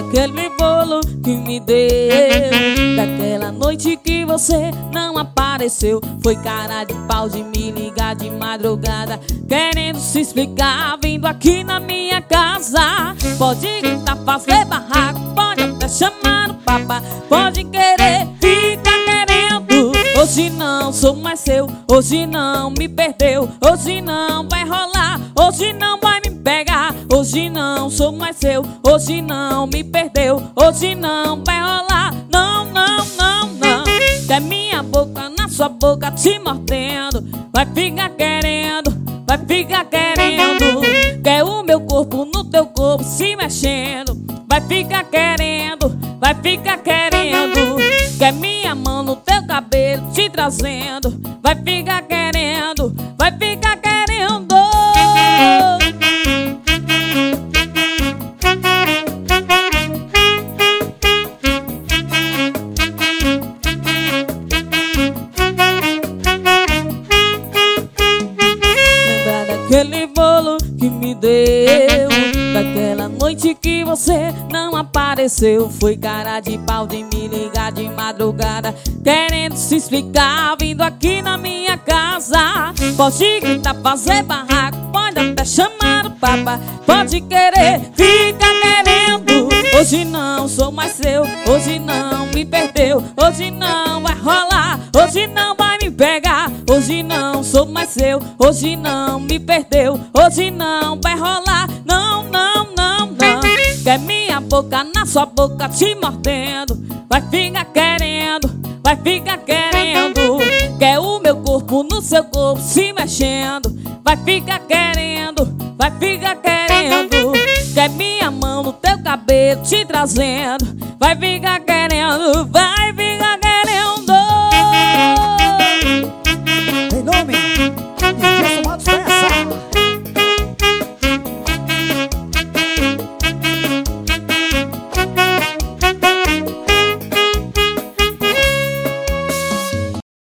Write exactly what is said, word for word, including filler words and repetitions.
daquele bolo que me deu, daquela noite que você não apareceu. Foi cara de pau de me ligar de madrugada, querendo se explicar, vindo aqui na minha casa. Pode gritar, fazer barraco, pode até chamar o papa, pode querer, fica querendo. Hoje não sou mais seu, hoje não me perdeu, hoje não vai rolar, hoje não vai me pegar. Hoje não sou mais seu, hoje não me perdeu, hoje não vai rolar. Não, não, não, não. Quer minha boca na sua boca te mordendo, vai ficar querendo, vai ficar querendo. Quer o meu corpo no teu corpo se mexendo, vai ficar querendo, vai ficar querendo. Quer minha mão no teu cabelo te trazendo, vai ficar querendo, vai ficar querendo. Daquele bolo que me deu, daquela noite que você não apareceu. Foi cara de pau de me ligar de madrugada, querendo se explicar, vindo aqui na minha casa. Pode gritar, fazer barraco, pode até chamar o papa, pode querer, fica querendo. Hoje não sou mais seu, hoje não me perdeu, hoje não vai rolar, hoje não vai me pegar. Hoje não sou mais seu, hoje não me perdeu, hoje não vai rolar. Não, não, não, não. Quer minha boca na sua boca te mordendo, vai ficar querendo, vai ficar querendo. Quer o meu corpo no seu corpo se mexendo, vai ficar querendo, vai ficar querendo. Quer minha mão no teu cabelo te trazendo, vai ficar querendo, vai.